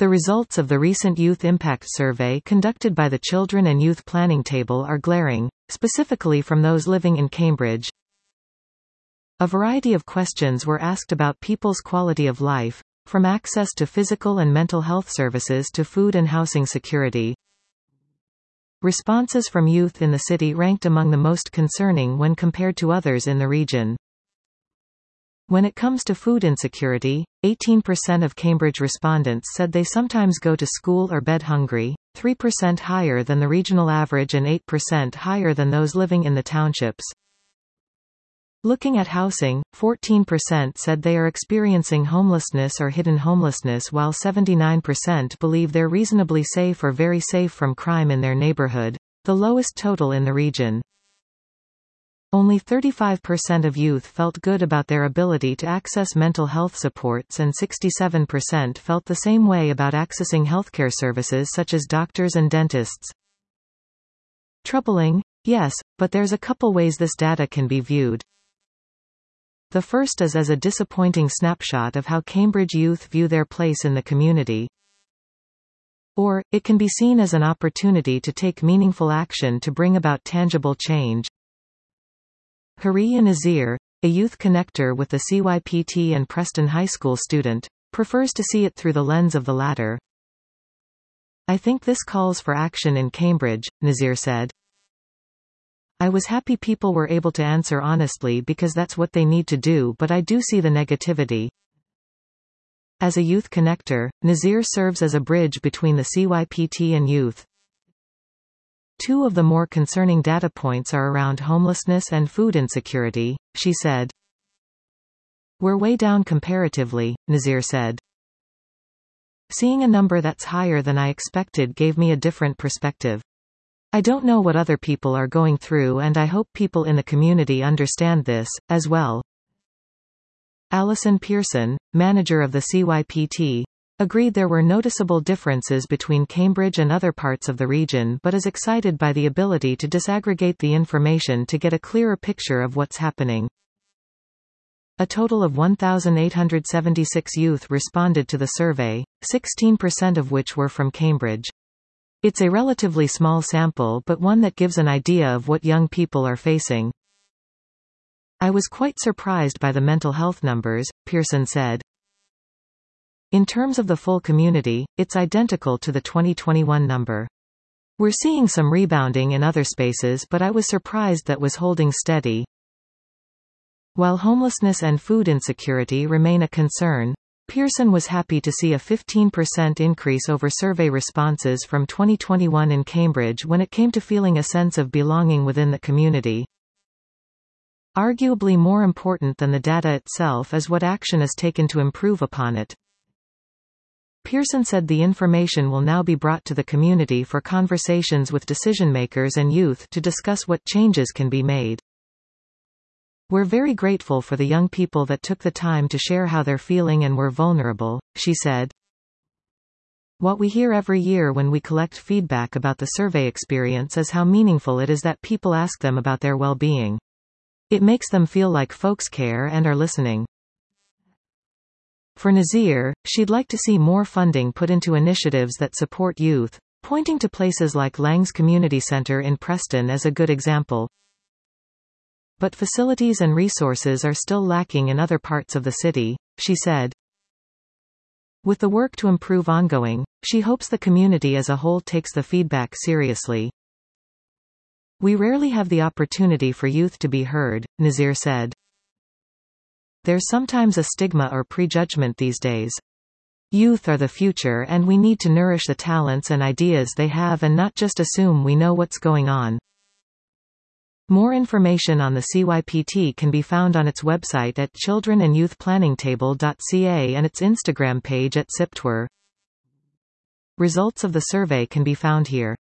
The results of the recent Youth Impact Survey conducted by the Children and Youth Planning Table are glaring, specifically from those living in Cambridge. A variety of questions were asked about people's quality of life, from access to physical and mental health services to food and housing security. Responses from youth in the city ranked among the most concerning when compared to others in the region. When it comes to food insecurity, 18% of Cambridge respondents said they sometimes go to school or bed hungry, 3% higher than the regional average and 8% higher than those living in the townships. Looking at housing, 14% said they are experiencing homelessness or hidden homelessness, while 79% believe they're reasonably safe or very safe from crime in their neighborhood, the lowest total in the region. Only 35% of youth felt good about their ability to access mental health supports, and 67% felt the same way about accessing healthcare services such as doctors and dentists. Troubling? Yes, but there's a couple ways this data can be viewed. The first is as a disappointing snapshot of how Cambridge youth view their place in the community. Or, it can be seen as an opportunity to take meaningful action to bring about tangible change. Hariya Nazir, a youth connector with the CYPT and Preston High School student, prefers to see it through the lens of the latter. I think this calls for action in Cambridge, Nazir said. I was happy people were able to answer honestly because that's what they need to do, but I do see the negativity. As a youth connector, Nazir serves as a bridge between the CYPT and youth. Two of the more concerning data points are around homelessness and food insecurity, she said. We're way down comparatively, Nazir said. Seeing a number that's higher than I expected gave me a different perspective. I don't know what other people are going through, and I hope people in the community understand this, as well. Alison Pearson, manager of the CYPT, agreed there were noticeable differences between Cambridge and other parts of the region, but is excited by the ability to disaggregate the information to get a clearer picture of what's happening. A total of 1,876 youth responded to the survey, 16% of which were from Cambridge. It's a relatively small sample, but one that gives an idea of what young people are facing. I was quite surprised by the mental health numbers, Pearson said. In terms of the full community, it's identical to the 2021 number. We're seeing some rebounding in other spaces, but I was surprised that was holding steady. While homelessness and food insecurity remain a concern, Pearson was happy to see a 15% increase over survey responses from 2021 in Cambridge when it came to feeling a sense of belonging within the community. Arguably more important than the data itself is what action is taken to improve upon it. Pearson said the information will now be brought to the community for conversations with decision-makers and youth to discuss what changes can be made. We're very grateful for the young people that took the time to share how they're feeling and were vulnerable, she said. What we hear every year when we collect feedback about the survey experience is how meaningful it is that people ask them about their well-being. It makes them feel like folks care and are listening. For Nazir, she'd like to see more funding put into initiatives that support youth, pointing to places like Lang's Community Centre in Preston as a good example. But facilities and resources are still lacking in other parts of the city, she said. With the work to improve ongoing, she hopes the community as a whole takes the feedback seriously. We rarely have the opportunity for youth to be heard, Nazir said. There's sometimes a stigma or prejudgment these days. Youth are the future, and we need to nourish the talents and ideas they have and not just assume we know what's going on. More information on the CYPT can be found on its website at childrenandyouthplanningtable.ca and its Instagram page at CYPTWR. Results of the survey can be found here.